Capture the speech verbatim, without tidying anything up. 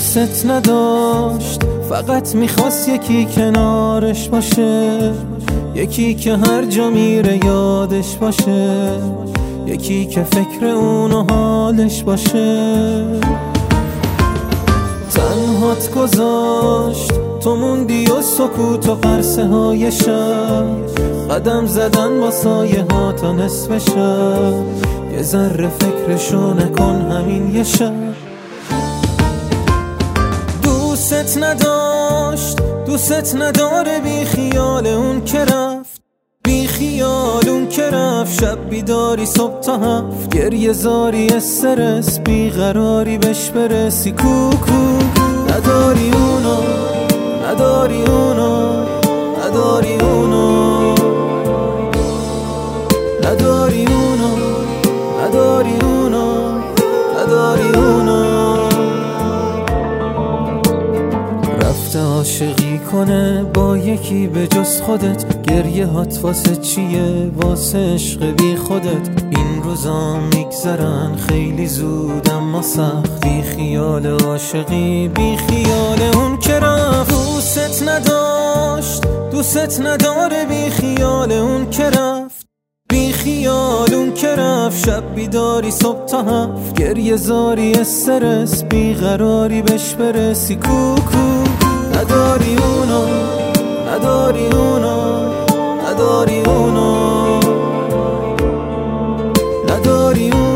دوست نداشت، فقط میخواست یکی کنارش باشه، یکی که هر جا میره یادش باشه، یکی که فکر اون و حالش باشه. تنهات گذاشت، تو موندی و سکوت و قرصه های شب، قدم زدن با سایه ها تا نصف شب، یه ذره فکرشو نکن همین یه شب. دوست نداشت، دوست نداره، بی خیال اون که رفت، بی خیال اون که رفت. شب بیداری صبح تا هفت، گریه زاری استرس، بیقراری بهش برسی. کوکو نداری اونو، نداری اونو، نداری اونو، نداری اونو، نداری اونو، نداری اونو. رفته عاشقی کنه با یکی به جز خودت، گریه هات واسه چیه؟ واسه عشق بی خودت. این روزا میگذرن خیلی زود اما سخت، بی خیال عاشقی، بی خیال اون که رفت. دوست نداشت، دوست نداره، بی خیال اون که رفت، بی خیال اون که رفت. شب بیداری صبح تا هفت، گریه زاری استرس، بیقراری بهش برسی. کوکو نداری اونو، نداری اونو، نداری اونو، نداری اونو.